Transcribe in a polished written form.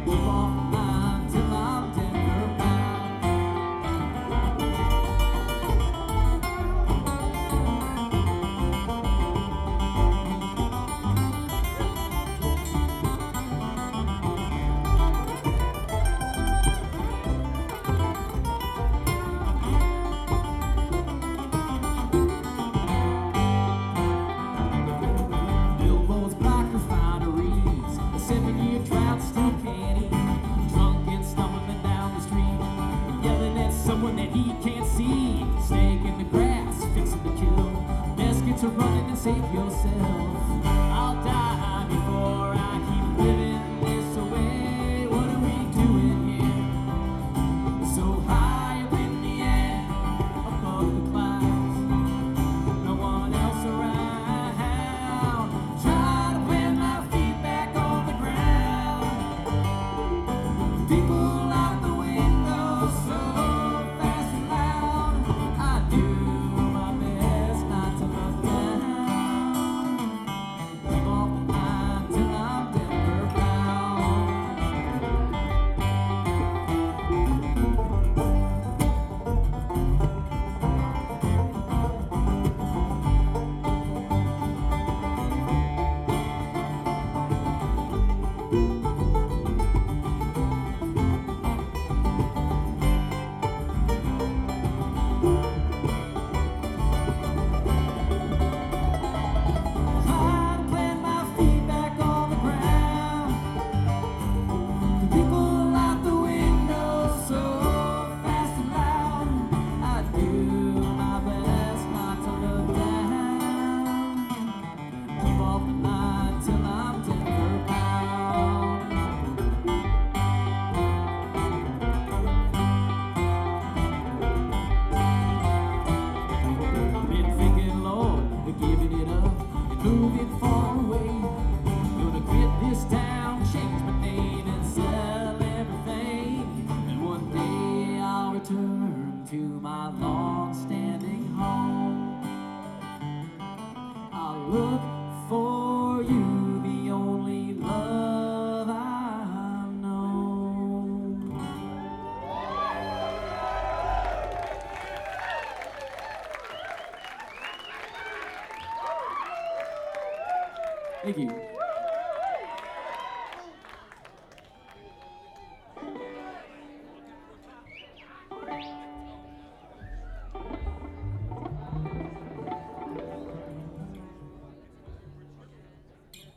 Keep off the line till I'm Denver bound. Billboards block refineries, a 7-year drought still can't eat. Drunk and stumbling down the street, yelling at someone that he can't see. Snake in the grass, fixing to kill. Best get to running and save yourself. I'll die before I keep living this away. What are we doing here? So high up in the air, above the clouds, no one else around. Try to plant my feet back on the ground. People out the window so fast and loud. I do my best not to look down. Keep off the line till I'm Denver bound. Try to plant my feet back on the ground. The people out the window so fast and loud. I do my best not to look down. Keep off the line till I'm Denver bound. Been thinking, Lord, of giving it up and moving far away. Gonna quit this town, change my name and sell everything. And one day I'll return to my long-standing home. I'll look for you, the only love I've known. Thank you.